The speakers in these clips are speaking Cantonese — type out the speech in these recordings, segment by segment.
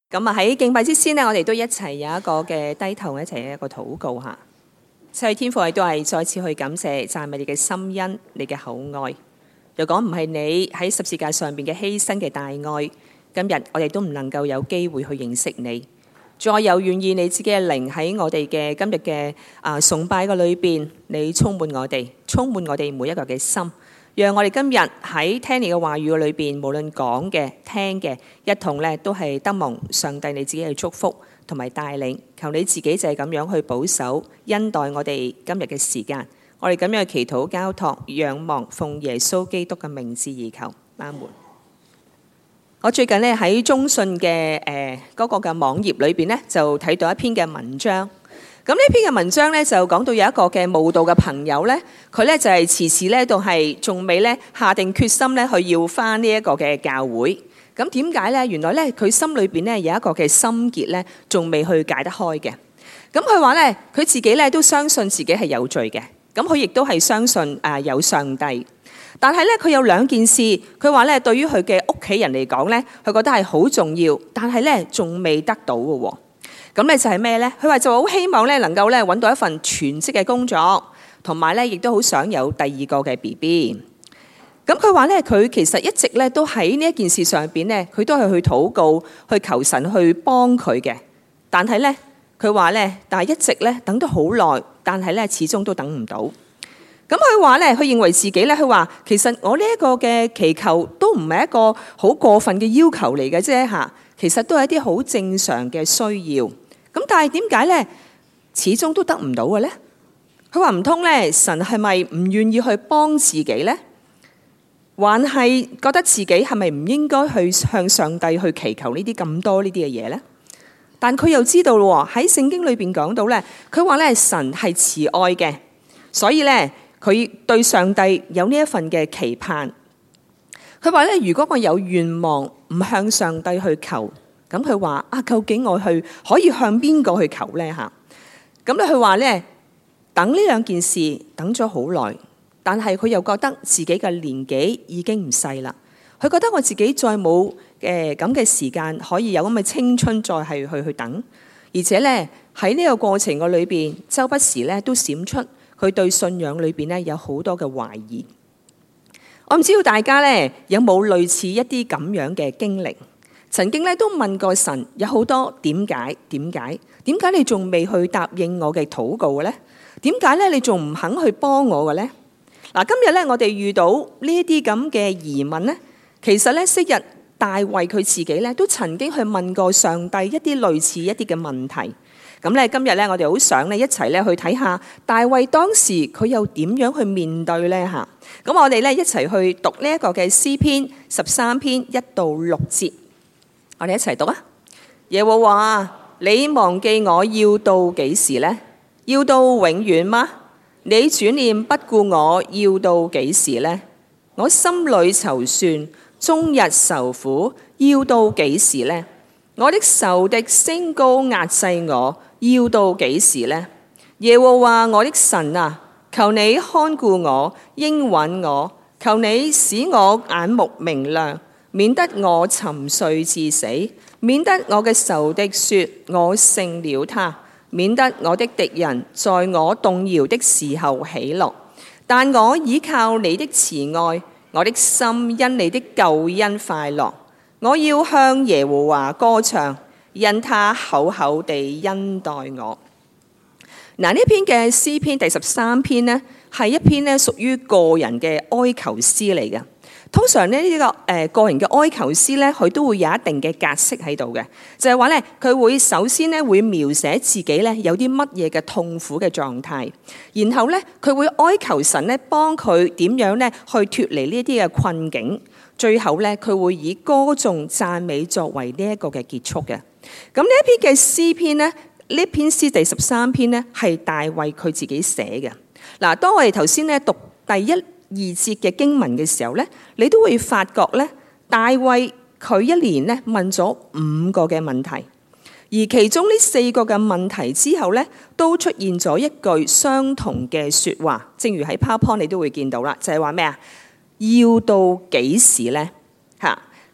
咁啊喺敬拜之先呢，我哋都一齊有一個嘅低頭一齊一個禱告嚇。所以天父，我哋都係再次去感謝讚美你嘅心恩，你嘅厚愛。若果唔係你喺十字架上邊嘅犧牲嘅大愛，今日我哋都唔能夠有機會去認識你。再有願意你自己嘅靈喺我哋嘅今日嘅崇拜嘅裏邊，你充滿我哋，充滿我哋每一個嘅心。讓我哋今日喺聽你嘅話語嘅裏邊，無論講嘅、聽嘅，一同咧都係得蒙上帝你自己嘅祝福同埋帶領。求你自己就係咁樣去保守、恩待我哋今日嘅時間。我哋咁樣祈禱交託、仰望，奉耶穌基督嘅名字而求，阿門。我最近咧喺中信嘅嗰個嘅網頁裏邊咧，就睇到一篇嘅文章。咁呢篇嘅文章咧就講到有一個嘅慕道嘅朋友咧，佢咧就係遲遲咧都係仲未咧下定決心咧去要返呢一個嘅教會。咁點解咧？原來咧佢心裏邊咧有一個嘅心結咧，仲未去解得開嘅。咁佢話咧，佢自己咧都相信自己係有罪嘅。咁佢亦都係相信有上帝。但係咧佢有兩件事，佢話咧對於佢嘅屋企人嚟講咧，佢覺得係好重要，但係咧仲未得到嘅喎。咁咧就係咩咧？佢話就好希望咧能夠咧揾到一份全職嘅工作，同埋咧亦都好想有第二個嘅 BB。咁佢話咧佢其實一直咧都喺呢一件事上邊咧，佢都係去禱告、去求神去幫佢嘅。但係咧佢話咧，但係一直咧等咗好耐，但係咧始終都等唔到。咁佢話咧，佢認為自己咧，佢話其實我呢一個嘅祈求都唔係一個好過分嘅要求嚟嘅啫嚇，其實都係一啲好正常嘅需要。咁但係點解咧始終都得唔到嘅咧？佢話唔通咧神係咪唔願意去幫自己咧？還係覺得自己係咪唔應該去向上帝去祈求呢啲咁多呢啲嘅嘢咧？但佢又知道咯，喺聖經裏邊講到咧，佢話咧神係慈愛嘅，所以咧佢對上帝有呢一份嘅期盼。佢話咧，如果我有願望唔向上帝去求，咁佢話究竟我可以向邊個去求咧嚇？咁咧佢話咧，等呢兩件事等咗好耐，但係佢又覺得自己嘅年紀已經唔細啦。佢覺得我自己再冇咁嘅時間可以有咁嘅青春再係去等，而且咧喺呢個過程嘅裏邊，周不時咧都閃出佢對信仰裏邊咧有好多嘅懷疑。我唔知道大家咧有冇類似一啲咁樣嘅經歷？曾經咧都問過神，有好多點解你仲未去答應我嘅禱告嘅咧？點解咧你仲唔肯去幫我嘅咧？嗱，今日咧我哋遇到呢一啲咁嘅疑問咧，其實咧昔日大衛佢自己咧都曾經去問過上帝一啲類似一啲嘅問題。咁咧今日咧我哋好想咧一齊咧去睇下大衛當時佢又點樣去面對咧嚇。咁我哋咧一齊去讀呢一個嘅詩篇13篇1到6節。我哋一齊讀啊！耶和華，你忘記我要到幾時呢？要到永遠嗎？你轉念不顧我要到幾時呢？我心裏籌算，終日受苦，要到幾時呢？我的仇敵升高壓制我，要到幾時呢？耶和華我的神啊，求你看顧我，應允我，求你使我眼目明亮，免得我沉睡至死，免得我嘅仇敵說我勝了他，免得我的敵人在我動搖的時候喜樂。但我倚靠你的慈愛，我的心因你的救恩快樂。我要向耶和華歌唱，因他厚厚地恩待我。嗱，呢篇嘅詩篇第13篇呢，係一篇呢屬於個人嘅哀求詩嚟嘅。通常呢個個人嘅哀求詩咧，佢都會有一定嘅格式喺度嘅，就係話咧，佢會首先咧會描寫自己咧有啲乜嘢嘅痛苦嘅狀態，然後咧佢會哀求神咧幫佢點樣咧去脫離呢啲嘅困境，最後咧佢會以歌頌讚美作為呢一個嘅結束嘅。咁呢一篇嘅詩篇咧，呢篇詩第13篇咧係大衛佢自己寫嘅。嗱，當我哋頭先咧讀第1、2節嘅經文嘅時候咧，你都會發覺咧，大衛佢一連咧問咗5個嘅問題，而其中呢4個嘅問題之後咧，都出現咗一句相同嘅說話，正如喺 PowerPoint 你都會見到啦，就係話咩啊？要到幾時咧？嚇！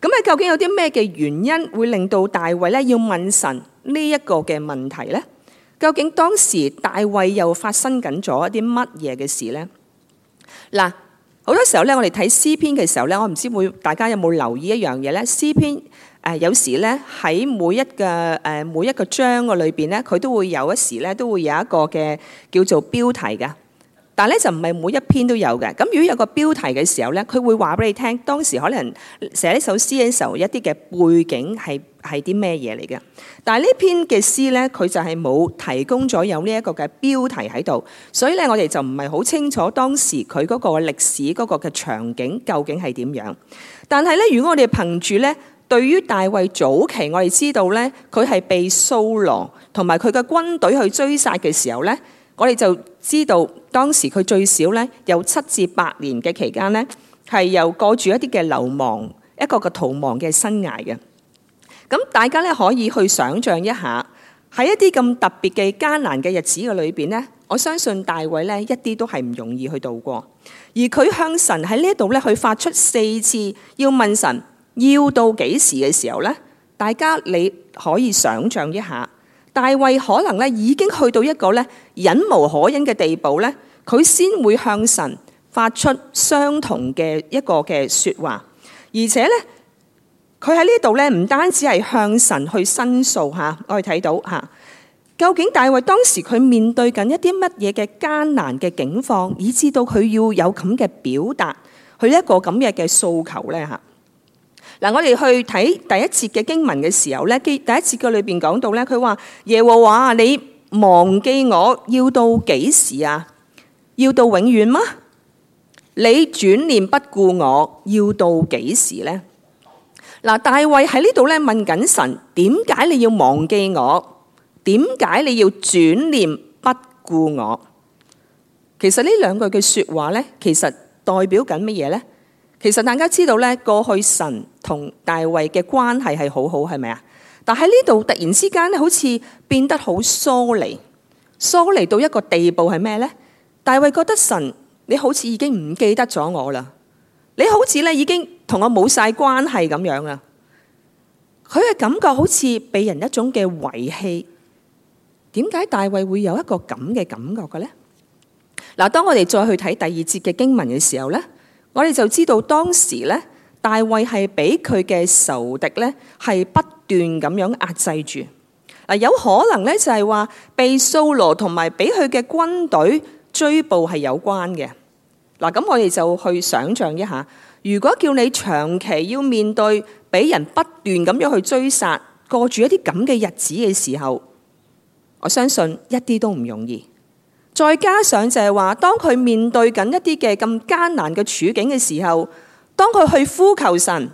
咁究竟有啲咩嘅原因會令到大衛咧要問神呢一個嘅問題呢？究竟當時大衛又發生緊咗一啲乜嘢嘅事呢？嗱，好多時候咧，我哋睇詩篇嘅時候咧，我唔知大家有冇留意一樣嘢咧？詩篇有時咧喺每一個章嘅裏邊咧，佢都會有一時咧都會有一個嘅叫做標題嘅。但係咧就唔係每一篇都有嘅。咁如果有個標題嘅時候咧，佢會話俾你聽，當時可能寫呢首詩嘅時候一啲嘅背景係啲咩嘢嚟嘅。但係呢篇嘅詩咧，佢就係冇提供咗有呢一個嘅標題喺度，所以咧我哋就唔係好清楚當時佢嗰個歷史嗰個嘅場景究竟係點樣。但係咧，如果我哋憑住咧，對於大衛早期，我哋知道咧，佢係被掃羅同埋佢嘅軍隊去追殺嘅時候咧，我哋就知道當時佢最少咧有7至8年嘅期間咧，係又過住一啲嘅流亡一個嘅逃亡嘅生涯嘅。咁大家咧可以去想像一下，喺一啲咁特別嘅艱難嘅日子嘅裏邊咧，我相信大衛咧一啲都係唔容易去度過。而佢向神喺呢一度咧去發出4次要問神要到幾時嘅時候咧，大家你可以想像一下。大衛可能咧已經去到一個咧忍無可忍嘅地步咧，佢先會向神發出相同嘅一個嘅説話，而且咧佢喺呢度咧唔單止係向神去申訴嚇，我哋睇到嚇，究竟大衛當時佢面對緊一啲乜嘢嘅艱難嘅境況，以至到佢要有咁嘅表達，佢一個咁嘅訴求咧嚇。嗱，我哋去睇第一節嘅經文嘅時候咧，第一節嘅裏邊講到咧，佢話耶和華，你忘記我要到幾時啊？要到永遠嗎？你轉念不顧我要到幾時咧？嗱，大衛喺呢度咧問緊神，點解你要忘記我？點解你要轉念不顧我？其實呢兩句嘅說話咧，其實代表緊乜嘢咧？其實大家知道咧，過去神同大衛嘅關係係好好，係咪啊？但喺呢度突然之間咧，好似變得好疏離到一個地步係咩咧？大衛覺得神，你好似已經唔記得咗我啦，你好似咧已經同我冇晒關係咁樣啦。佢嘅感覺好似俾人一種嘅遺棄。點解大衛會有一個咁嘅感覺嘅咧？嗱，當我哋再去睇第2節嘅經文嘅時候咧，我哋就知道當時咧，大衛係俾佢嘅仇敵咧係不斷咁樣壓制住。有可能咧就係話被掃羅同埋俾佢嘅軍隊追捕係有關嘅。嗱，咁我哋就去想像一下，如果叫你長期要面對俾人不斷咁樣去追殺，過住一啲咁嘅日子嘅時候，我相信一啲都唔容易。再加上就係話，當佢面對緊一啲嘅咁艱難嘅處境嘅時候，當佢去呼求神，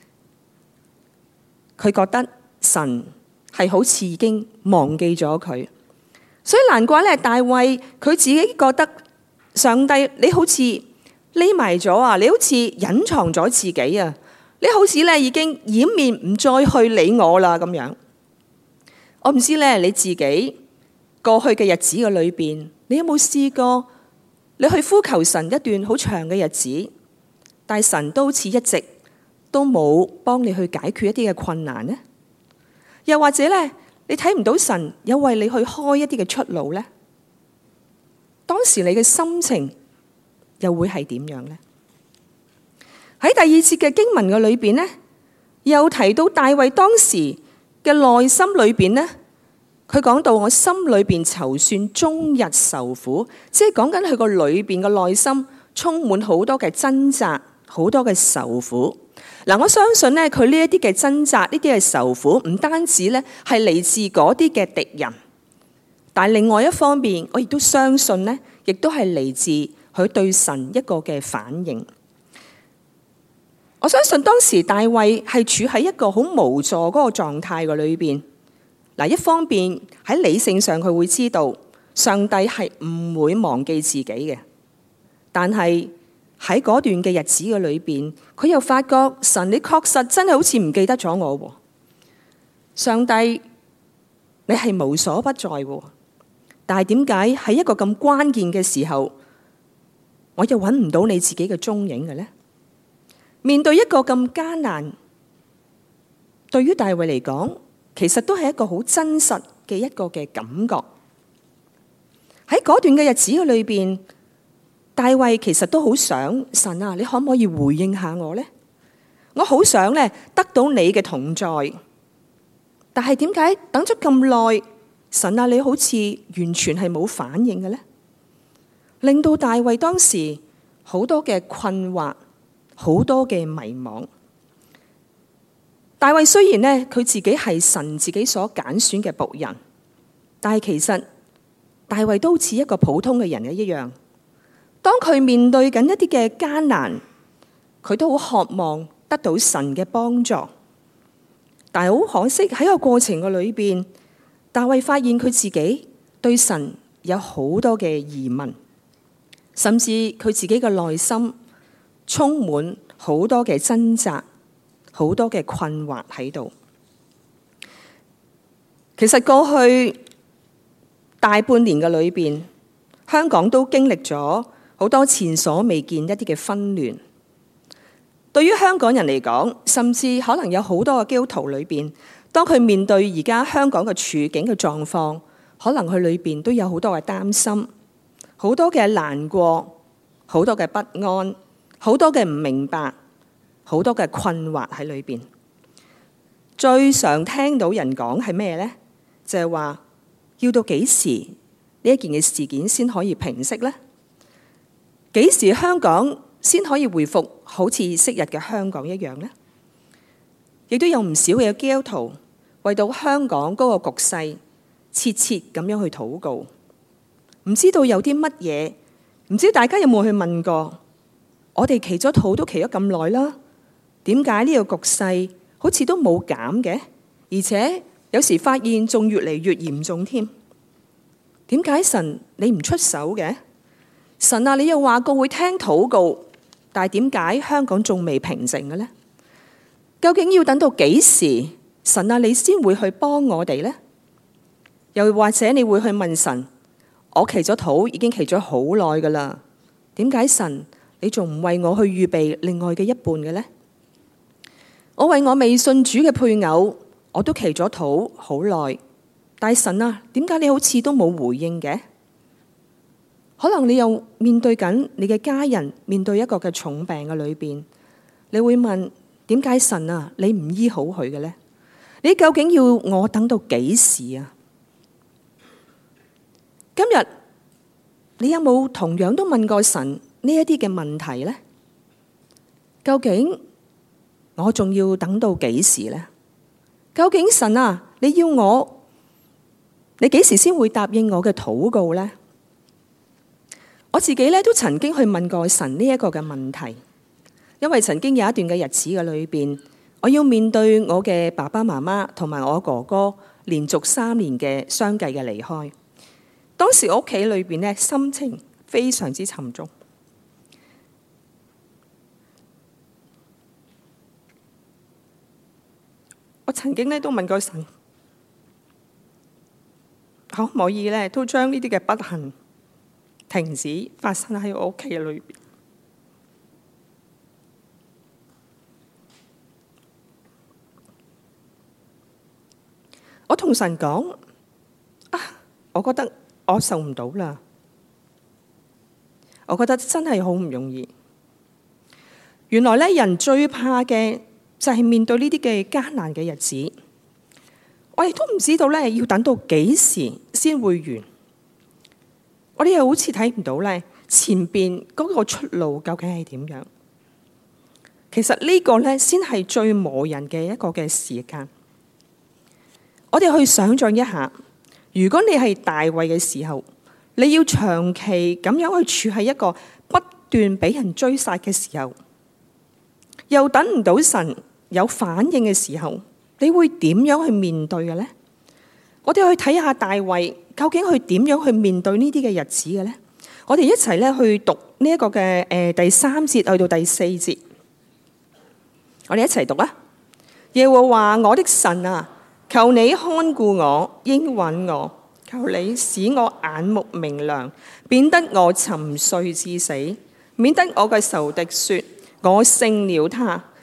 佢覺得神係好似已經忘記咗佢，所以難怪咧，大衛佢自己覺得上帝你好似匿埋咗啊，你好似隱藏咗自己啊，你好似咧已經掩面唔再去理我啦咁樣。我唔知咧你自己過去嘅日子嘅裏邊，你有冇試過你去呼求神一段好長嘅日子，但係神都好似一直都冇幫你去解決一啲嘅困難呢？又或者咧，你睇唔到神有為你去開一啲嘅出路呢？當時你嘅心情又會係點樣呢？喺第2節嘅經文嘅裏邊呢，又提到大衛當時嘅內心裏邊呢，佢講到我心裏邊籌算，終日受苦，即係講緊佢個裏邊嘅內心充滿好多嘅掙扎，好多嘅受苦。嗱，我相信咧，佢呢一啲嘅掙扎，呢啲嘅受苦，唔單止咧係嚟自嗰啲嘅敵人，但係另外一方面，我亦都相信咧，亦都係嚟自佢對神一個嘅反應。我相信當時大衛係處喺一個好無助嗰個狀態嘅裏邊。嗱，一方面喺理性上佢會知道上帝係唔會忘記自己嘅，但係喺嗰段嘅日子嘅裏邊，佢又發覺神你確實真係好似唔記得咗我喎。上帝你係無所不在喎，但係點解喺一個咁關鍵嘅時候，我又揾唔到你自己嘅蹤影嘅呢？面對一個咁艱難對於大衛嚟講，其實都係一個好真實嘅一個嘅感覺。喺嗰段嘅日子嘅裏邊，大衛其實都好想神啊，你可唔可以回應下我呢？我好想咧得到你嘅同在，但係點解等咗咁耐，神啊，你好似完全係冇反應嘅呢？令到大衛當時好多嘅困惑，好多嘅迷惘。大衛雖然呢，佢自己係神自己所揀選嘅僕人，但係其實大衛都好似一個普通嘅人一樣。當佢面對緊一啲嘅艱難，佢都好渴望得到神嘅幫助。但係好可惜喺個過程嘅裏邊，大衛發現佢自己對神有好多嘅疑問，甚至佢自己嘅內心充滿好多嘅掙扎，好多嘅困惑喺度。其實過去大半年嘅裏邊，香港都經歷咗好多前所未見一啲嘅紛亂。對於香港人嚟講，甚至可能有好多嘅基督徒裏邊，當佢面對而家香港嘅處境嘅狀況，可能佢裏邊都有好多嘅擔心，好多嘅難過，好多嘅不安，好多嘅唔明白，好多嘅困惑喺裏邊。最常聽到人講係咩呢？就係話要到幾時呢一件嘅事件先可以平息呢？幾時香港先可以回復好似昔日嘅香港一樣呢？亦都有唔少嘅基督徒為到香港嗰個局勢切切咁樣去禱告。唔知道有啲乜嘢，唔知大家有冇去問過？我哋祈咗禱都祈咗咁耐啦，點解呢個局勢好似都冇減嘅？而且有時發現仲越嚟越嚴重添。點解神你唔出手嘅？神啊，你又話過會聽禱告，但係點解香港仲未平靜嘅呢？究竟要等到幾時，神啊，你先會去幫我哋呢？又或者你會去問神，我祈咗禱已經祈咗好耐噶啦，點解神你仲唔為我去預備另外嘅一半嘅呢？我為我未信主嘅配偶，我都祈咗禱好耐，但係神啊，點解你好似都冇回應嘅？可能你又面對緊你嘅家人面對一個嘅重病嘅裏邊，你會問，點解神啊，你唔醫好佢嘅呢？你究竟要我等到幾時啊？今日你有冇同樣都問過神呢一啲嘅問題呢？究竟我仲要等到幾時呢？究竟神啊，你要我，你幾時先會答應我嘅禱告呢？我自己咧都曾經去問過神呢一個嘅問題，因為曾經有一段嘅日子嘅裏邊，我要面對我嘅爸爸媽媽同埋我哥哥連續3年嘅相繼嘅離開。當時我屋企裏邊咧心情非常之沉重。我曾經咧都問過神，可唔可以咧都將呢啲嘅不幸停止發生喺我屋企裏邊。我同神講我覺得我受唔到啦，我覺得真係好唔容易。原來咧人最怕嘅就係面對呢啲嘅艱難嘅日子，我亦都唔知道咧要等到幾時先會完。我哋又好似睇唔到咧前邊嗰個出路究竟係點樣。其實呢個咧先係最磨人嘅一個嘅時間。我哋去想象一下，如果你係大衛嘅時候，你要長期咁樣去處喺一個不斷俾人追殺嘅時候，又等唔到神有反應嘅時候，你會點樣去面對嘅呢？我哋去睇下大衛究竟佢點樣去面對呢啲嘅日子嘅呢？我哋一齊咧去讀呢一個嘅第3節去到第4節，我哋一齊讀啊！耶和華我的神啊，求你看顧我，應允我，求你使我眼目明亮，免得我沉睡至死，免得我嘅仇敵說我勝了他，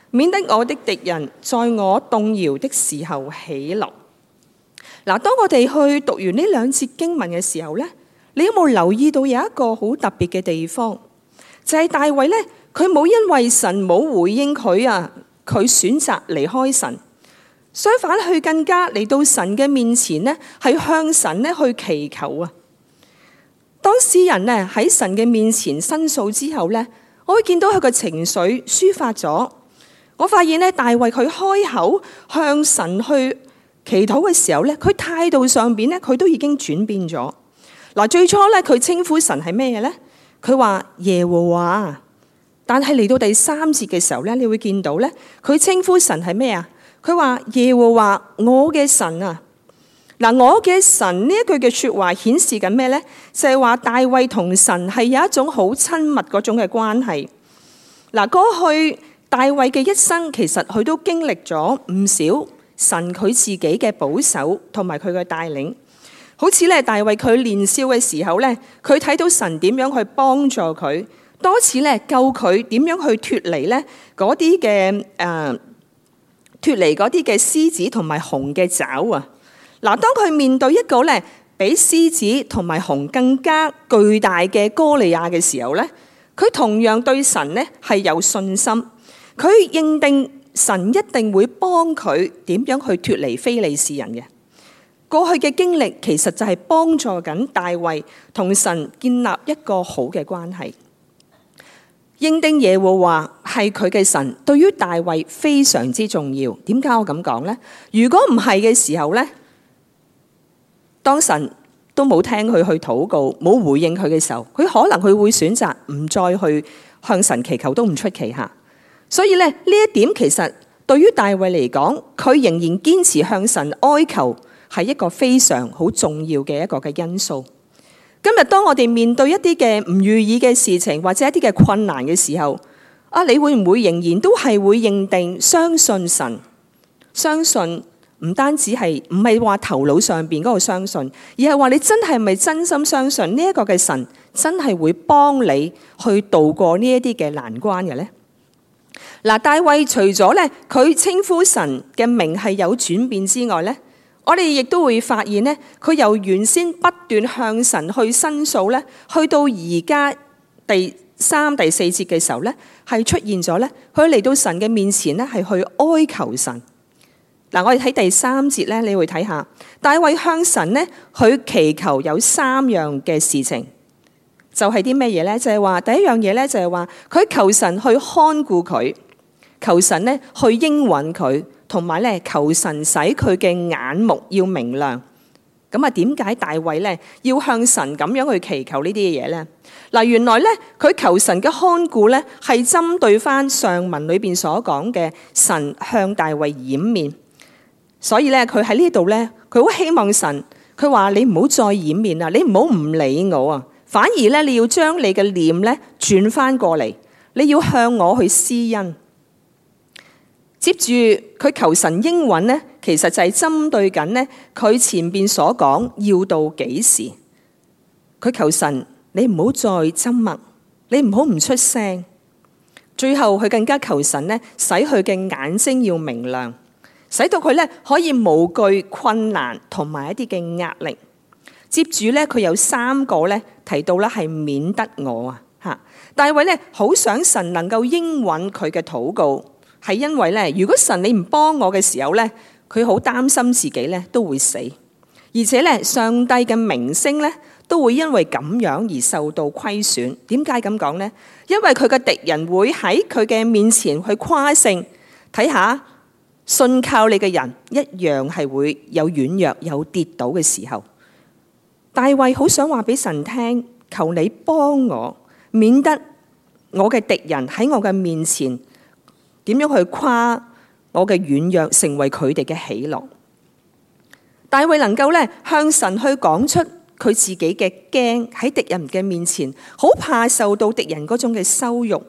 免得我的敵人在我動搖的時候喜樂。嗱，當我哋去讀完呢兩節經文嘅時候呢，你有冇留意到有一個好特別嘅地方？就係大衛呢，佢冇因為神冇回應佢佢選擇離開神，相反佢更加嚟到神嘅面前呢，係向神呢去祈求啊。當詩人呢喺神嘅面前申訴之後呢，我會見到佢嘅情緒抒發咗。我發現呢，大衛佢開口向神去祈禱嘅時候呢，佢態度上邊呢，佢都已經轉變咗。嗱，最初呢，佢稱呼神係咩嘢呢？佢話耶和華。但係嚟到第3節嘅時候呢，你會見到呢，佢稱呼神係咩啊？佢話耶和華我嘅神啊。嗱，我嘅神呢一句嘅說話顯示緊咩呢？就係話大衛同神係有一種好親密嗰種嘅關係。嗱，過去大衛嘅一生其實佢都經歷咗唔少神佢自己嘅保守同埋佢嘅帶領。好似咧大衛佢年少嘅時候咧，佢睇到神點樣去幫助佢，多次咧救佢點樣去脫離咧嗰啲嘅脫離嗰啲嘅獅子同埋熊嘅爪啊！嗱，當佢面對一個咧比獅子同埋熊更加巨大嘅哥利亞嘅時候咧，佢同樣對神咧係有信心，佢認定神一定會幫佢點樣去脫離非利士人嘅。過去嘅經歷其實就係幫助緊大衛同神建立一個好嘅關係。認定耶和華係佢嘅神，對於大衛非常之重要。點解我咁講呢？如果唔係嘅時候呢，當神都冇聽佢去禱告，冇回應佢嘅時候，佢可能佢會選擇唔再去向神祈求，都唔出奇吓。所以咧呢一點其實對於大衛嚟講，佢仍然堅持向神哀求，係一個非常好重要嘅一個嘅因素。今日當我哋面對一啲嘅唔如意嘅事情，或者一啲嘅困難嘅時候，你會唔會仍然都係會認定相信神？相信唔單止係唔係話頭腦上邊嗰個相信，而係話你真係咪真心相信呢一個嘅神真係會幫你去度過呢一啲嘅難關嘅呢？嗱，大衛除咗咧佢稱呼神嘅名係有轉變之外咧，我哋亦都會發現咧，佢由原先不斷向神去申訴咧，去到而家第3、第4節嘅時候咧，係出現咗咧，佢嚟到神嘅面前咧，係去哀求神。嗱，我哋睇第3節咧，你會睇下大衛向神咧，佢祈求有3樣嘅事情，就係啲咩嘢咧？就係話第一樣嘢咧，就係話佢求神去看顧佢，求神咧去應允佢。同埋咧，求神使佢嘅眼目要明亮。咁啊，點解大衛咧要向神咁樣去祈求呢啲嘅嘢咧？嗱，原來咧佢求神嘅看顧咧，係針對翻上文裏邊所講嘅神向大衛掩面。所以咧，佢喺呢度咧，佢好希望神，佢話你唔好再掩面啦，你唔好唔理我啊，反而咧你要將你嘅臉咧轉翻過嚟，你要向我去施恩。接住佢求神應允呢，其實就係針對緊呢佢前邊所講要到幾時。佢求神你唔好再沉默，你唔好唔出聲。最後佢更加求神呢，使佢嘅眼睛要明亮，使到佢呢可以無懼困難同埋一啲嘅壓力。接住呢，佢有3個呢提到呢係免得我啊吓。大衛呢好想神能夠應允佢嘅禱告。係因為咧，如果神你唔幫我嘅時候咧，佢好擔心自己咧都會死，而且咧上帝嘅名聲咧都會因為咁樣而受到虧損。點解咁講呢？因為佢嘅敵人會喺佢嘅面前去誇勝，睇下信靠你嘅人一樣係會有軟弱、有跌倒嘅時候。大衛好想話俾神聽，求你幫我，免得我嘅敵人喺我嘅面前。點樣去誇我嘅軟弱，成為佢哋嘅喜樂？大衛能夠咧向神去講出佢自己嘅驚，喺敵人嘅面前，好怕受到敵人嗰種嘅羞辱，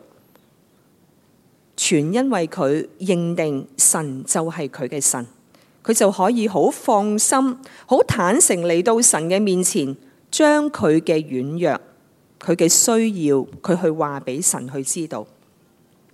全因為佢認定神就係佢嘅神，佢就可以好放心、好坦誠嚟到神嘅面前，將佢嘅軟弱、佢嘅需要，佢去話俾神去知道。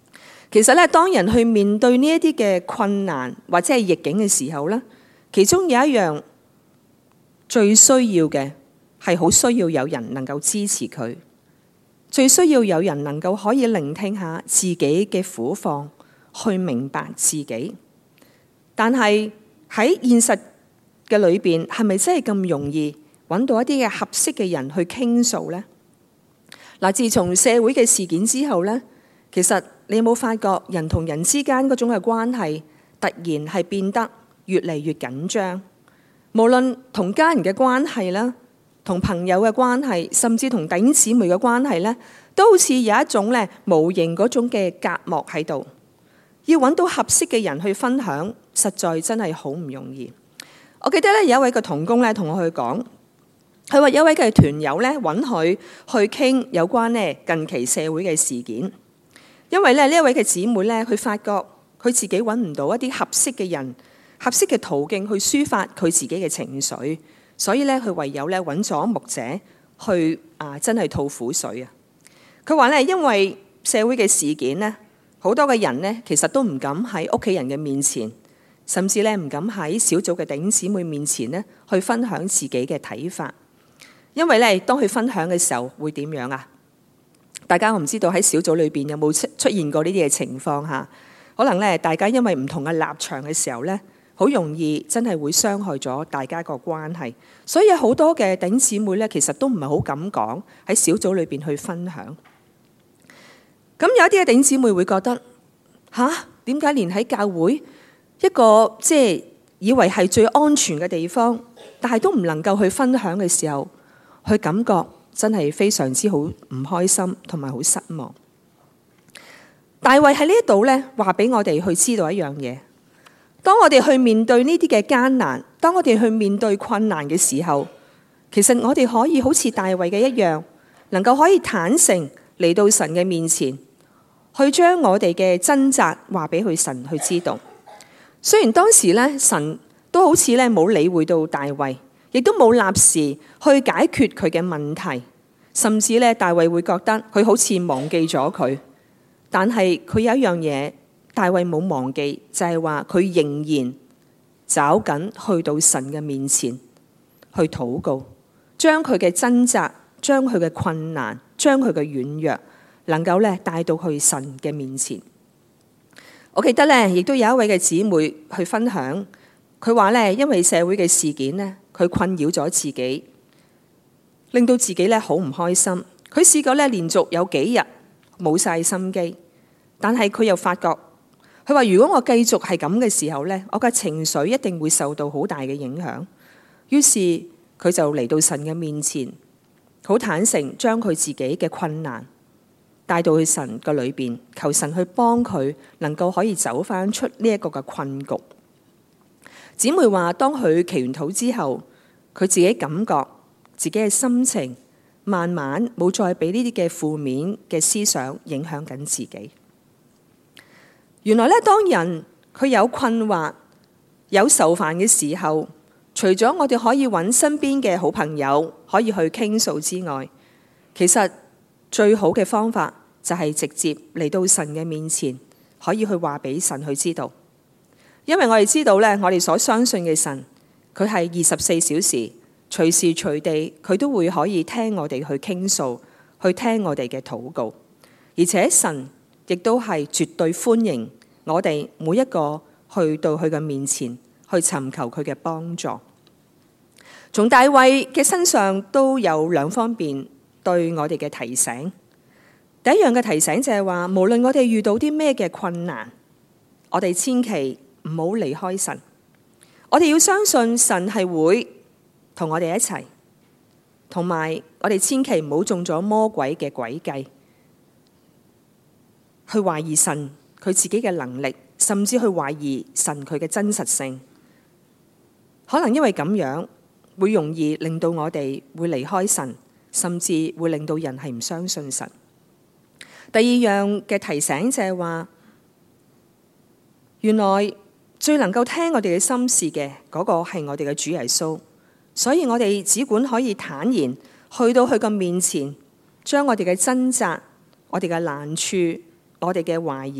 其實咧，當人去面對呢一啲嘅困難或者係逆境嘅時候咧，其中有一樣最需要嘅係好需要有人能夠支持佢，最需要有人能夠可以聆聽下自己嘅苦況，去明白自己。但係喺現實嘅裏邊，係咪真係咁容易揾到一啲嘅合適嘅人去傾訴呢？嗱，自從社會嘅事件之後呢，其實你有冇發覺人同人之間嗰種嘅關係突然係變得越嚟越緊張？無論同家人嘅關係啦，同朋友嘅關係，甚至同弟兄姊妹嘅關係呢，都好似有一種咧無形嗰種嘅隔膜喺度。要揾到合適嘅人去分享，實在真係好唔容易。我記得咧有一位嘅同工咧同我去講，佢話有一位嘅團友咧揾佢去傾有關咧近期社會嘅事件，因為咧呢一位嘅姊妹咧，佢發覺佢自己揾唔到一啲合適嘅人、合適嘅途徑去抒發佢自己嘅情緒，所以咧佢唯有咧揾咗牧者去真係吐苦水啊！佢話咧因為社會嘅事件咧，好多嘅人呢，其實都唔敢喺屋企人嘅面前，甚至咧唔敢喺小組嘅弟兄姊妹面前呢去分享自己嘅睇法，因為咧當佢分享嘅時候會點樣啊？大家我唔知道喺小組裏邊有冇出現過呢啲嘅情況嚇？可能咧大家因為唔同嘅立場嘅時候咧，好容易真係會傷害咗大家個關係，所以好多嘅弟兄姊妹咧，其實都唔係好敢講喺小組裏邊去分享。咁有一啲嘅弟兄姊妹會覺得點解連喺教會一個即係以為係最安全嘅地方，但係都唔能夠去分享嘅時候，佢感覺真係非常之好唔開心，同埋好失望。大衛喺呢一度咧話俾我哋去知道一樣嘢：當我哋去面對呢啲嘅艱難，當我哋去面對困難嘅時候，其實我哋可以好似大衛嘅一樣，能夠可以坦誠嚟到神嘅面前，去將我哋嘅掙扎話俾佢神去知道。雖然當時咧神都好似咧冇理會到大衛，亦都冇立時去解決佢嘅問題，甚至咧大衛會覺得佢好似忘記咗佢。但係佢有一樣嘢，大衛冇忘記，就係話佢仍然找緊去到神嘅面前去禱告，將佢嘅掙扎、將佢嘅困難、將佢嘅軟弱，能夠咧帶到去神嘅面前。我記得咧，亦都有一位嘅姊妹去分享，佢話咧，因為社會嘅事件咧，佢困擾咗自己，令到自己咧好唔開心。佢試過咧連續有幾日冇晒心機，但係佢又發覺，佢話如果我繼續係咁嘅時候咧，我嘅情緒一定會受到好大嘅影響。於是佢就嚟到神嘅面前，好坦誠將佢自己嘅困難帶到去神嘅裏邊，求神去幫佢能夠可以走翻出呢一個嘅困局。姊妹話當佢祈完禱之後，佢自己感覺自己嘅心情慢慢冇再俾呢啲嘅負面嘅思想影響緊自己。原來咧，當人佢有困惑、有愁煩嘅時候，除咗我哋可以揾身邊嘅好朋友可以去傾訴之外，其實最好嘅方法就係直接嚟到神嘅面前，可以去話俾神去知道。因為我哋知道咧，我哋所相信嘅神，佢係24小時隨時隨地佢都會可以聽我哋去傾訴，去聽我哋嘅禱告。而且神亦都係絕對歡迎我哋每一個去到佢嘅面前去尋求佢嘅幫助。從大衛嘅身上都有兩方面對我哋嘅提醒。第一樣嘅提醒就係話，無論我哋遇到啲咩嘅困難，我哋千祈唔好離開神。我哋要相信神係會同我哋一齊，同埋我哋千祈唔好中咗魔鬼嘅詭計，去懷疑神佢自己嘅能力，甚至去懷疑神佢嘅真實性。可能因為咁樣會容易令到我哋會離開神，甚至會令到人係唔相信神。第二樣嘅提醒就係話，原來最能夠聽我哋嘅心事嘅嗰個係我哋嘅主耶穌，所以我哋只管可以坦然去到佢嘅面前，將我哋嘅掙扎、我哋嘅難處、我哋嘅懷疑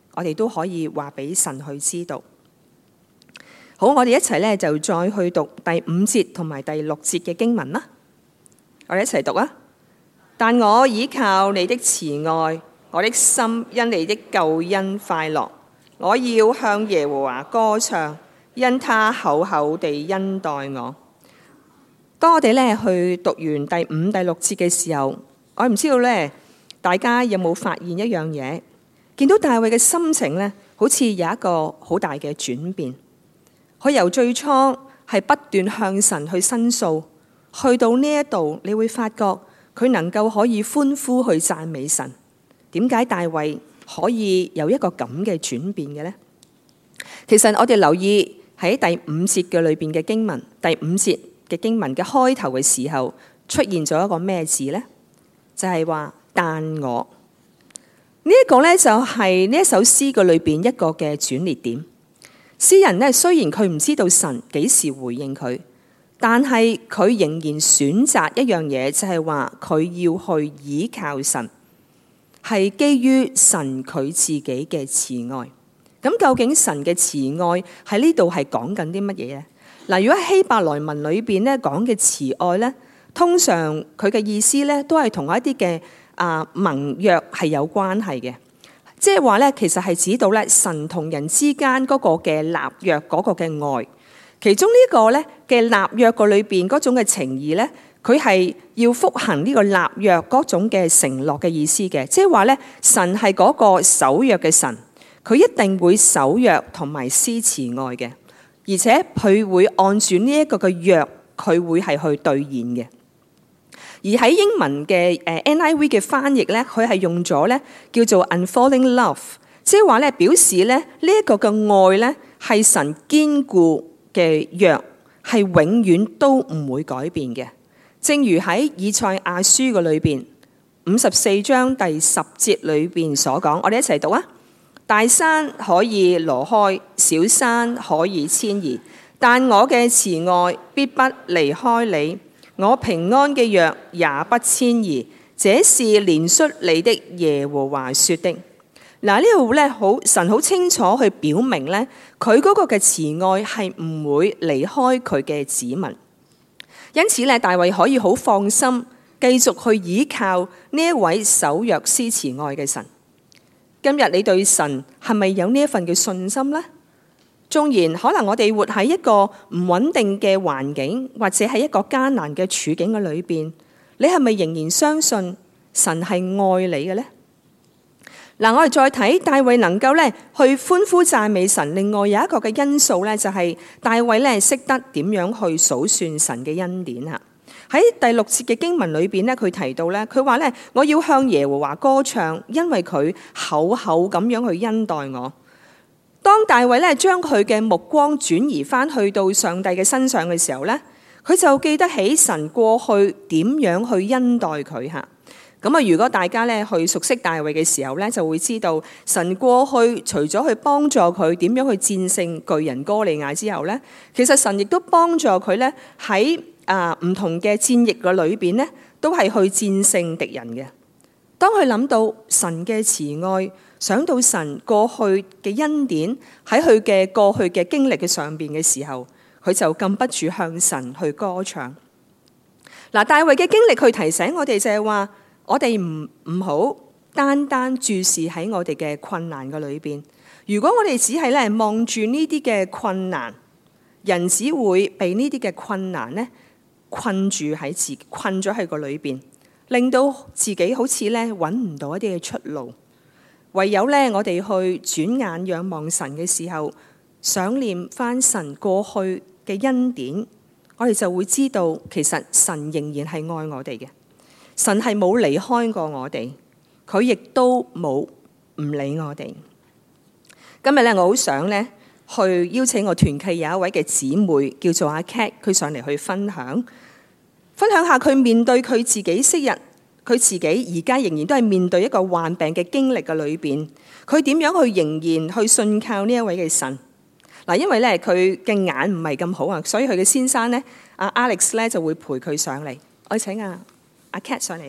我哋都可以話俾神去知道。好，我哋一齊咧就再去讀第5節同埋第6節嘅經文啦。我哋一齊讀啊！但我倚靠你的慈愛，我的心因你的救恩快樂。我要向耶和華歌唱，因他厚厚地恩待我。當我哋咧去讀完第5、第6節嘅時候，我唔知道咧，大家有冇發現一樣嘢？見到大衛嘅心情咧，好似有一個好大嘅轉變。佢由最初係不斷向神去申訴，去到呢一度，你會發覺佢能夠可以歡呼去讚美神。點解大衛可以有一個咁嘅轉變嘅呢？其實我哋留意喺第5節嘅裏邊嘅經文，第5節嘅經文嘅開頭嘅時候出現咗一個咩字呢？就係話但我呢一個呢，就係呢一首詩嘅裏邊一個嘅轉捩點。詩人呢，雖然佢唔知道神幾時回應佢，但係佢仍然選擇一樣嘢，就係話佢要去倚靠神，係基於神佢自己嘅慈愛。咁究竟神嘅慈愛喺呢度係講緊啲乜嘢呢？嗱，如果喺希伯來文裏邊咧講嘅慈愛咧，通常佢嘅意思咧都係同一啲嘅盟約係有關係嘅。即係話咧，其實係指到咧神同人之間嗰個嘅立約嗰個嘅愛，其中呢個咧嘅立約個裏邊嗰種嘅情義咧，佢係要覆行呢個立約嗰種嘅承諾嘅意思嘅。即係話咧，神係嗰個守約嘅神，佢一定會守約同埋施慈愛嘅，而且佢會按住呢一個嘅約，佢會係去兌現嘅。而喺英文嘅NIV 嘅翻譯咧，佢係用咗咧叫做 unfailing love， 即係話咧表示咧呢一個嘅愛咧係神堅固嘅約，係永遠都唔會改變嘅。正如喺以賽亞書嘅裏邊54章第10節裏邊所講，我哋一齊讀啊！大山可以挪開，小山可以遷移，但我嘅慈愛必不離開你。我平安嘅約也不遷移，這是憐恤你的耶和華說的。嗱，呢度咧神好清楚去表明咧，佢嗰個嘅慈愛係唔會離開佢嘅子民。因此咧，大衛可以好放心繼續去依靠呢一位守約施慈愛嘅神。今日你對神係咪有呢一份嘅信心呢？縱然可能我哋活喺一個唔穩定嘅環境，或者係一個艱難嘅處境嘅裏邊，你係咪仍然相信神係愛你嘅呢？嗱，我哋再睇大衛能夠咧去歡呼讚美神，另外有一個嘅因素咧，就係大衛咧識得點樣去數算神嘅恩典啊！喺第6節嘅經文裏邊咧，佢提到咧，佢話咧，我要向耶和華歌唱，因為佢厚厚咁樣去恩待我。當大衛咧將佢嘅目光轉移翻去到上帝嘅身上嘅時候咧，佢就記得起神過去點樣去恩待佢嚇。咁啊，如果大家咧去熟悉大衛嘅時候咧，就會知道神過去除咗去幫助佢點樣去戰勝巨人哥利亞之後咧，其實神亦都幫助佢咧喺唔同嘅戰役嘅裏邊咧，都係去戰勝敵人嘅。當佢諗到神嘅慈愛，想到神過去嘅恩典喺佢嘅過去嘅經歷嘅上邊嘅時候，佢就禁不住向神去歌唱。嗱，大衛嘅經歷佢提醒我哋就係話，我哋唔好單單注視喺我哋嘅困難嘅裏邊。如果我哋只係咧望住呢啲嘅困難，人只會被呢啲嘅困難咧困咗喺個裏邊，令到自己好似咧揾唔到一啲嘅出路。唯有咧，我哋去轉眼仰望神嘅時候，想念翻神過去嘅恩典，我哋就會知道，其實神仍然係愛我哋嘅。神係冇離開過我哋，佢亦都冇唔理我哋。今日咧，我好想咧去邀請我團契有一位嘅姊妹，叫做阿 Cat， 佢上嚟去分享下佢面對佢自己昔日。佢自己而家仍然都係面對一個患病嘅經歷嘅裏邊，佢點樣去仍然去信靠呢一位嘅神？嗱，因為咧佢嘅眼唔係咁好啊，所以佢嘅先生咧阿 Alex 咧就會陪佢上嚟。我請阿 Cat 上嚟啊！ . 。 。。。。。。。。。。。。。。。。。。。。。。。。。。。。。。。。。。。。。。。。。。。。。。。。。。。。。。。。。。。。。。。。。。。。。。。。。。。。。。。。。。。。。。。。。。。。。。。。。。。。。。。。。。。。。。。。。。。。。。。。。。。。。。。。。。。。。。。。。。。。。。。。。。。。。。。。。。。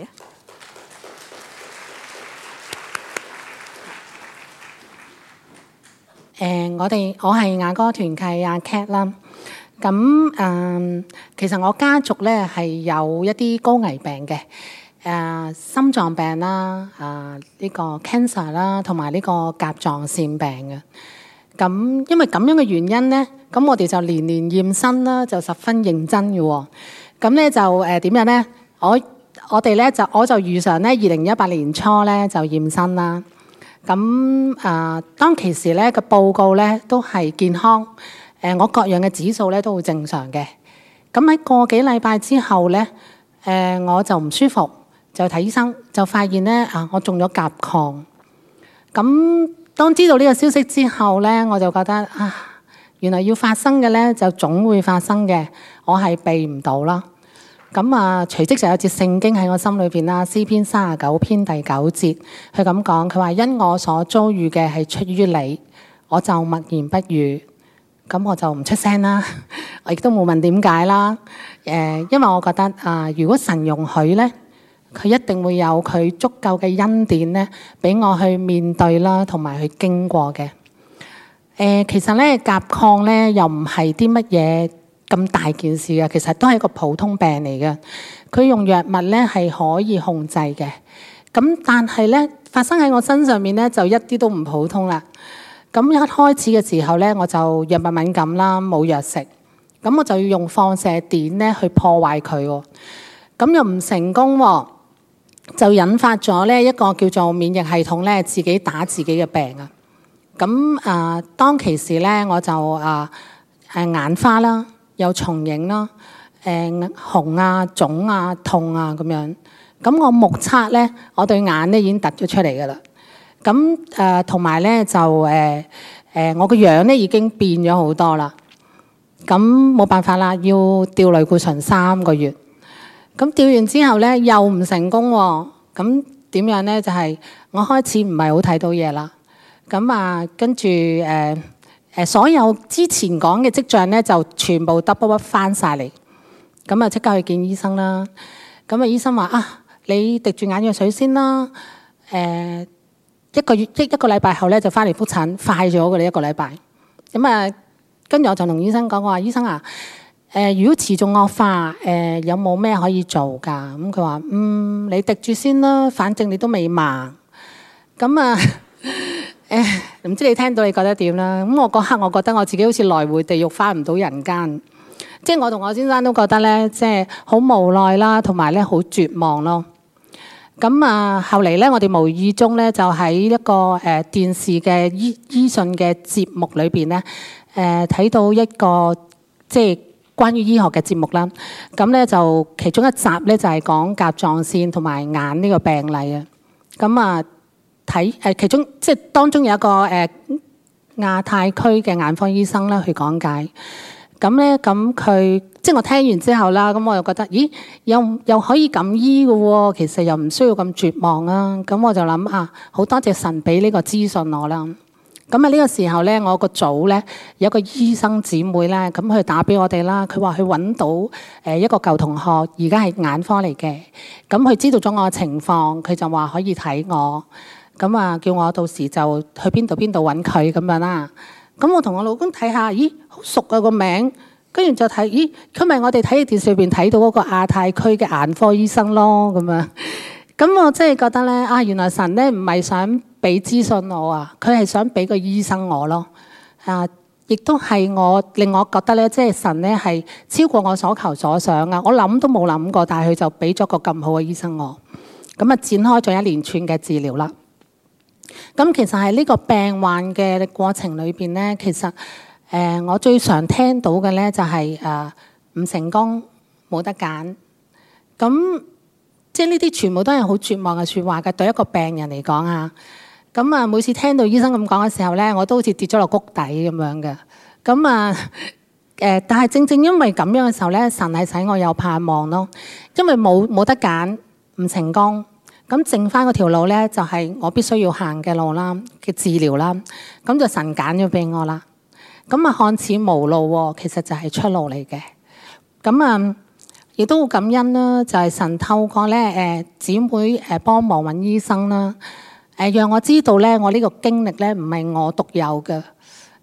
我係雅歌團契阿 Cat 啦。咁其實我家族咧係有一啲高危病嘅，心臟病啦，呢個 cancer 啦，同埋呢個甲狀腺病嘅。咁因為咁樣嘅原因咧，咁我哋就年年驗身啦，就十分認真嘅喎。咁咧就點樣咧？我哋咧我就如常咧，2018年初咧就驗身啦。咁當其時咧個報告咧都係健康。我各樣嘅指數咧都好正常嘅。咁喺個幾禮拜之後咧，我就唔舒服，就睇醫生，就發現咧我中咗甲亢。咁當知道呢個消息之後咧，我就覺得原來要發生嘅咧就總會發生嘅，我係避唔到啦。咁隨即就有節聖經喺我心裏邊啦，詩篇39篇第9節，佢咁講，佢話因我所遭遇嘅係出於你，我就默然不語。咁我就唔出聲啦，我亦都冇問點解啦。因為我覺得如果神容許咧，佢一定會有佢足夠嘅恩典咧，俾我去面對啦，同埋去經過嘅。其實咧甲亢咧又唔係啲乜嘢咁大件事嘅，其實都係一個普通病嚟嘅。佢用藥物咧係可以控制嘅。咁但係咧發生喺我身上面咧就一啲都唔普通啦。咁一開始嘅時候咧，我就藥物敏感啦，冇藥食，咁我就要用放射電咧去破壞佢喎。咁又唔成功喎，就引發咗咧一個叫做免疫系統咧自己打自己嘅病啊。咁當其時咧我就眼花啦，有重影啦，紅腫痛咁樣。咁我目測咧，我對眼咧已經突咗出嚟噶啦。咁同埋咧就我個樣咧已經變咗好多啦。咁冇辦法啦，要吊類固醇3個月。咁吊完之後咧又唔成功喎。咁點樣咧？就係我開始唔係好睇到嘢啦。咁跟住所有之前講嘅跡象咧就全部 double up 翻晒嚟。咁即刻去見醫生啦。咁醫生話你滴住眼藥水先啦。一個禮拜後咧就翻嚟覆診，快咗嘅1個禮拜。咁跟住我就同醫生講，我話醫生如果持續惡化，有冇咩可以做㗎？咁佢話你滴住先啦，反正你都未盲。咁唔知你聽到你覺得點啦？咁我嗰刻我覺得我自己好似來回地獄，翻唔到人間。即係我同我先生都覺得咧，即係好無奈啦，同埋咧好絕望咯。咁後嚟咧，我哋無意中咧就喺一個電視嘅醫訊嘅節目裏邊咧，睇到一個即係關於醫學嘅節目啦。咁咧就其中一集咧就係講甲狀腺同埋眼呢個病例啊。咁睇其中即係當中有一個亞太區嘅眼科醫生啦去講解。咁佢即係我聽完之後啦，咁我又覺得，咦，又可以咁醫嘅喎，其實又唔需要咁絕望啊。咁我就諗好多謝神俾呢個資訊我啦。咁呢個時候咧，我個組咧有個醫生姊妹咧，咁佢打俾我哋啦。佢話佢揾到一個舊同學，而家係眼科嚟嘅。咁佢知道咗我嘅情況，佢就話可以睇我。咁叫我到時就去邊度揾佢咁樣啦。咁我同我老公睇下，咦，好熟啊個名，跟住就睇，咦，佢咪我哋睇電視裏邊睇到嗰個亞太區嘅眼科醫生咯，咁樣。咁我真係覺得咧，原來神咧唔係想俾資訊我啊，佢係想俾個醫生我咯。亦都係令我覺得咧，即係神咧係超過我所求所想啊！我諗都冇諗過，但係佢就俾咗個咁好嘅醫生我。咁展開咗一連串嘅治療啦。咁其實喺呢個病患嘅過程裏邊咧，其實我最常聽到嘅咧就係唔成功，冇得揀。咁即係呢啲全部都係好絕望嘅説話嘅，對一個病人嚟講啊。咁每次聽到醫生咁講嘅時候咧，我都好似跌咗落谷底咁樣嘅。咁但係正正因為咁樣嘅時候咧，神係使我有盼望咯。因為冇得揀，唔成功。咁剩翻嗰條路咧，就係我必須要行嘅路啦，嘅治療啦。咁就神揀咗俾我啦。咁看似無路喎，其實就係出路嚟嘅。咁亦都好感恩啦，就係神透過咧姊妹幫忙揾醫生啦，讓我知道咧我呢個經歷咧唔係我獨有嘅。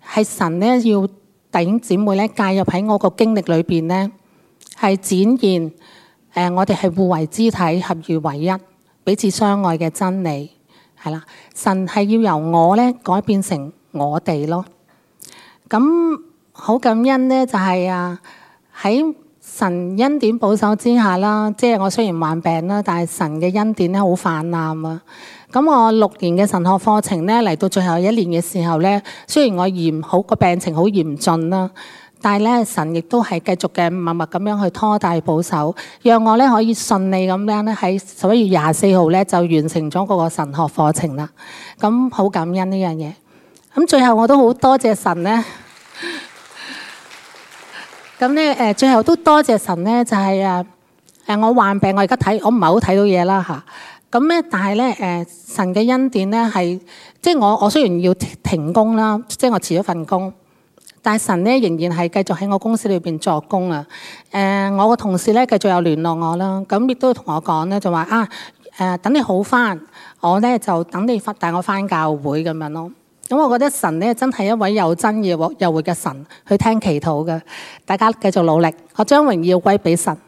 係神咧要弟兄姊妹咧介入喺我個經歷裏邊咧，係展現我哋係互為肢體、合而為一、彼此相愛嘅真理，係啦。神係要由我咧改變成我哋咯。咁好感恩咧，就係喺神恩典保守之下啦，即係我雖然患病啦，但係神嘅恩典咧好泛濫啊。咁我6年嘅神學課程咧嚟到最後1年嘅時候咧，雖然我個病情好嚴峻啦，但係咧神亦都係繼續嘅默默咁樣去拖帶保守，讓我咧可以順利咁樣咧喺11月24號咧就完成咗嗰個神學課程啦。咁好感恩呢樣嘢。咁最後我都好多謝神咧。咁咧最後都多謝神咧，就係我患病，我而家我唔係好睇到嘢啦嚇。咁咧，但係咧神嘅恩典咧係，即係我雖然要停工啦，即係我辭咗份工，但係神咧仍然係繼續喺我公司裏邊作工啊。我個同事咧繼續有聯絡我啦，咁亦都同我講咧，就話等你好翻，我咧就等你帶我翻教會咁樣咯。咁我覺得神咧真係一位又真又活嘅神，去聽祈禱嘅。大家繼續努力，我將榮耀歸俾神。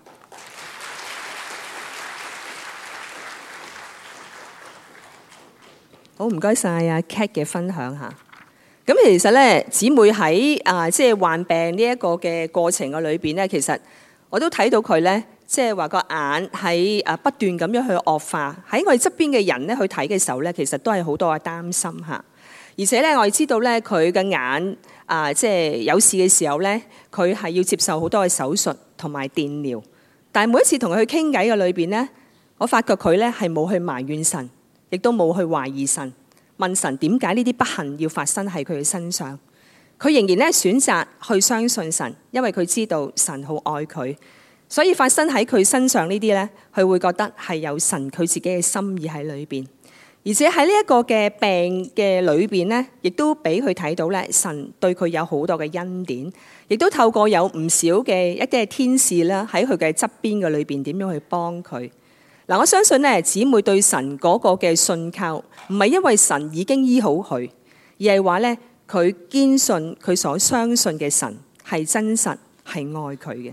好，唔該晒阿 Cat 嘅分享嚇。咁其實咧，姊妹喺即係患病呢一個嘅過程嘅裏邊咧，其實我都睇到佢咧，即係話個眼喺不斷咁樣去惡化。喺我哋側邊嘅人咧去睇嘅時候咧，其實都係好多嘅擔心嚇。而且咧，我哋知道咧，佢嘅眼即係有事嘅時候咧，佢係要接受好多嘅手術同埋電療。但係每一次同佢去傾偈嘅裏邊咧，我發覺佢咧係冇去埋怨神，亦都冇去懷疑神，問神點解呢啲不幸要發生喺佢嘅身上。佢仍然咧選擇去相信神，因為佢知道神好愛佢，所以發生喺佢身上呢啲咧，佢會覺得係有神佢自己嘅心意喺裏邊。而且喺呢一個嘅病嘅裏邊咧，亦都俾佢睇到咧，神對佢有好多嘅恩典，亦都透過有唔少嘅一啲嘅天使啦，喺佢嘅側邊嘅裏邊點樣去幫佢。嗱，我相信咧，姊妹對神嗰個嘅信靠，唔係因為神已經醫好佢，而係話咧，佢堅信佢所相信嘅神係真實，係愛佢嘅。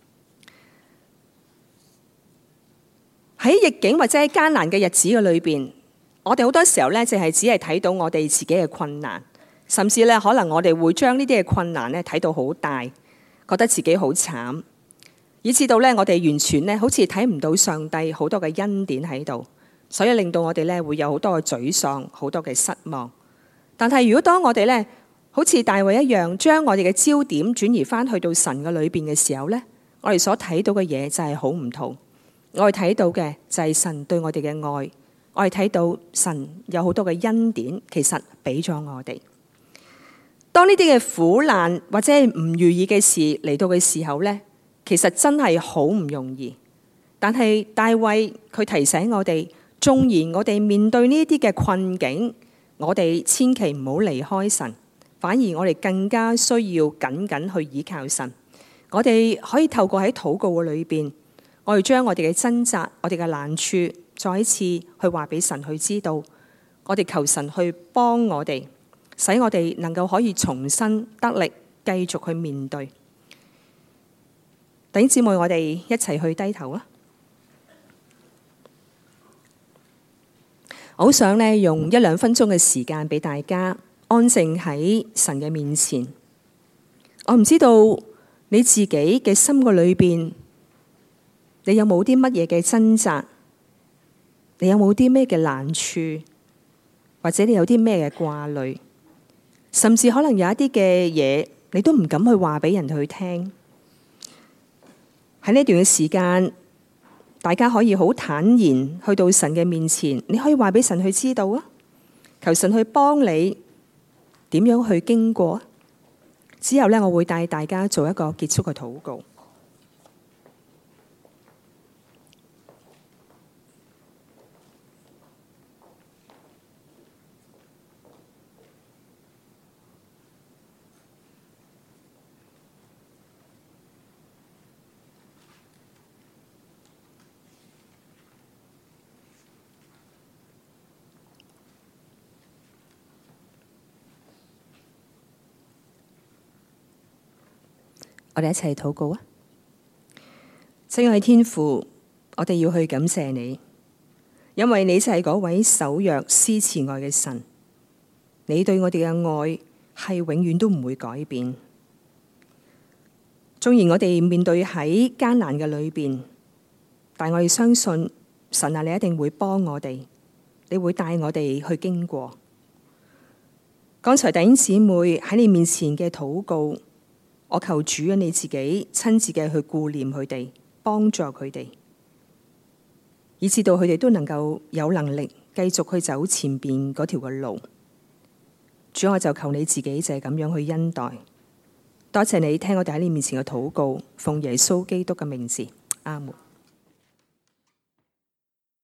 喺逆境或者喺艱難嘅日子嘅裏邊，我哋好多時候咧，淨係只係睇到我哋自己嘅困難，甚至咧可能我哋會將呢啲嘅困難咧睇到好大，覺得自己好慘，以至到咧我哋完全咧好似睇唔到上帝好多嘅恩典喺度，所以令到我哋咧會有好多嘅沮喪，好多嘅失望。但係如果當我哋咧好似大衛一樣，將我哋嘅焦點轉移翻去到神嘅裏邊嘅時候咧，我哋所睇到嘅嘢就係好唔同。我哋睇到嘅就係神對我哋嘅愛。我哋睇到神有好多嘅恩典，其實俾咗我哋。當呢啲嘅苦難或者係唔如意嘅事嚟到嘅時候呢，其實真係好唔容易。但係大衛佢提醒我哋，縱然我哋面對呢啲嘅困境，我哋千祈唔好離開神，反而我哋更加需要緊緊去依靠神。我哋可以透過喺禱告嘅裏邊，我哋將我哋嘅掙扎、我哋嘅難處，再一次去話俾神去知道，我哋求神去幫我哋，使我哋能夠可以重新得力，繼續去面對。弟兄姊妹，我哋一齊去低頭啊！我好想呢用1-2分鐘嘅時間俾大家安靜喺神嘅面前。我唔知道你自己嘅心個裏邊，你有冇啲乜嘢嘅掙扎？你有冇啲咩嘅難處，或者你有啲咩嘅掛慮，甚至可能有一啲嘅嘢，你都唔敢去話俾人去聽。喺呢段嘅時間，大家可以好坦然去到神嘅面前，你可以話俾神去知道啊，求神去幫你點樣去經過。之後呢，我會帶大家做一個結束嘅禱告。 我哋一齊禱告啊！親愛天父，我哋要去感謝你，因為你就係嗰位守約施慈愛嘅神，你對我哋嘅愛係永遠都唔會改變。縱然我哋面對喺艱難嘅裏邊，但我哋相信神啊，你一定會幫我哋，你會帶我哋去經過。剛才弟兄姊妹喺你面前嘅禱告，我求主啊，你自己親自嘅去顧念佢哋，幫助佢哋，以至到佢哋都能夠有能力繼續去走前邊嗰條嘅路。主，我就求你自己就係咁樣去恩待。多謝你聽我哋喺你面前嘅禱告，奉耶穌基督嘅名字，阿門。